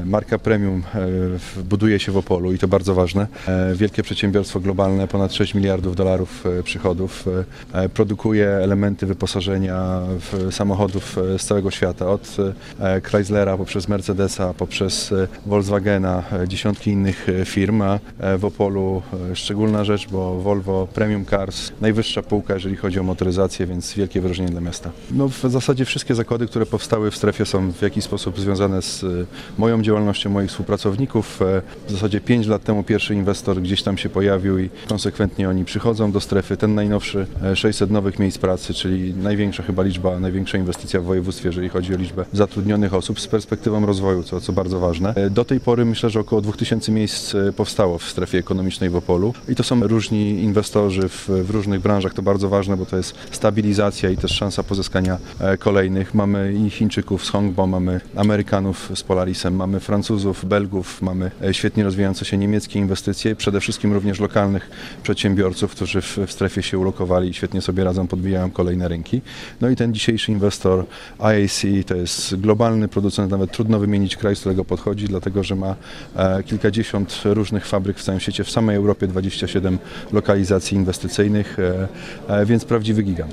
Marka premium buduje się w Opolu i to bardzo ważne. Wielkie przedsiębiorstwo globalne, ponad 6 miliardów dolarów przychodów, produkuje elementy wyposażenia samochodów z całego świata, od Chryslera poprzez Mercedesa, poprzez Volkswagena, dziesiątki innych firm, a w Opolu szczególna rzecz, bo Volvo Premium Cars, najwyższa półka, jeżeli chodzi o motoryzację, więc wielkie wyróżnienie dla miasta. No, w zasadzie wszystkie zakłady, które powstały w strefie, są w jakiś sposób związane z moją działalnością, moich współpracowników. W zasadzie 5 lat temu pierwszy inwestor gdzieś tam się pojawił i konsekwentnie oni przychodzą do strefy. Ten najnowszy 600 nowych miejsc pracy, czyli największa chyba liczba, największa inwestycja w województwie, jeżeli chodzi o liczbę zatrudnionych osób z perspektywą rozwoju, co bardzo ważne. Do tej pory myślę, że około 2000 miejsc powstało w strefie ekonomicznej w Opolu i to są różni inwestorzy w różnych branżach. To bardzo ważne, bo to jest stabilizacja i też szansa pozyskania kolejnych. Mamy i Chińczyków z Hongbo, mamy Amerykanów z Polarisem, mamy Francuzów, Belgów, mamy świetnie rozwijające się niemieckie inwestycje, przede wszystkim również lokalnych przedsiębiorców, którzy w strefie się ulokowali i świetnie sobie radzą, podbijają kolejne rynki. No i ten dzisiejszy inwestor IAC to jest globalny producent, nawet trudno wymienić kraj, z którego podchodzi, dlatego że ma kilkadziesiąt różnych fabryk w całym świecie, w samej Europie 27 lokalizacji inwestycyjnych, więc prawdziwy gigant.